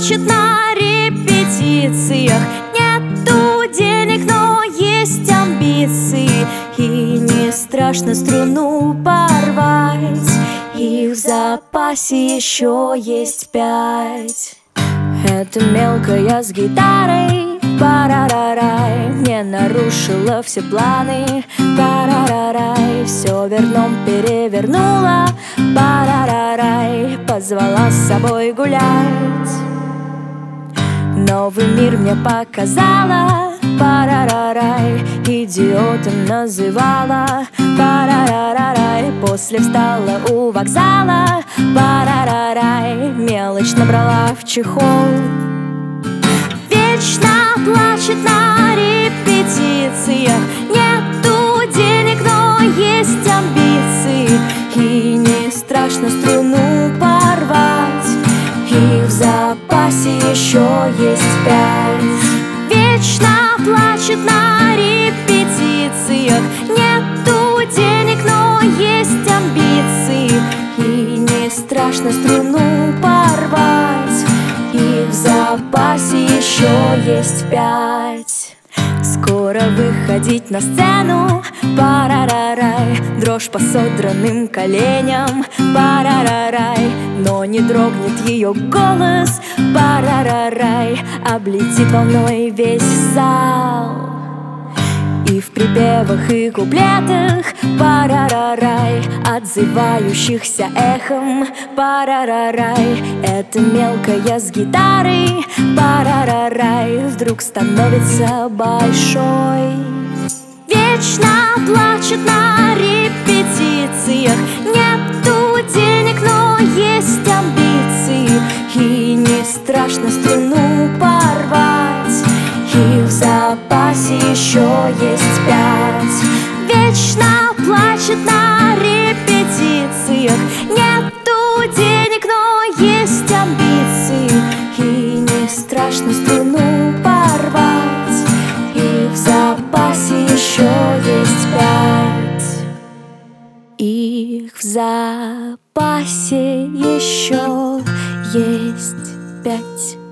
плачет на репетициях. Нету денег, но есть амбиции. И не страшно струну порвать, и в запасе еще есть 5. Это мелкая с гитарой, парарарай, не нарушила все планы, парарарай, все верном перевернула, парарарай, позвала с собой гулять. Новый мир мне показала, парарарай, идиотом называла, парарарай, после встала у вокзала, парарарай, мелочь набрала в чехол. Вечно плачет на репетициях, нету денег, но есть амбиции. И не страшно струну порвать, и в запасе еще есть 5. Вечно плачет на репетициях, нету денег, но есть амбиции. И не страшно струну порвать, и в запасе еще есть 5. Скоро выходить на сцену, парарарай, дрожь по содранным коленям, парарарай, но не дрогнет ее голос, парарарай, облетит волной весь зал. И в припевах и куплетах, парарарай, отзывающихся эхом, парарарай, это мелкая с гитарой, парарарай, вдруг становится большой. Вечно плачет на репетициях, нету денег, но есть амбиции. И не страшно струну порвать, и в запасе еще есть 5. Вечно плачет на репетициях, нету денег, но есть амбиции. И не страшно струну порвать, и в запасе еще есть 5. И в запасе еще есть 5.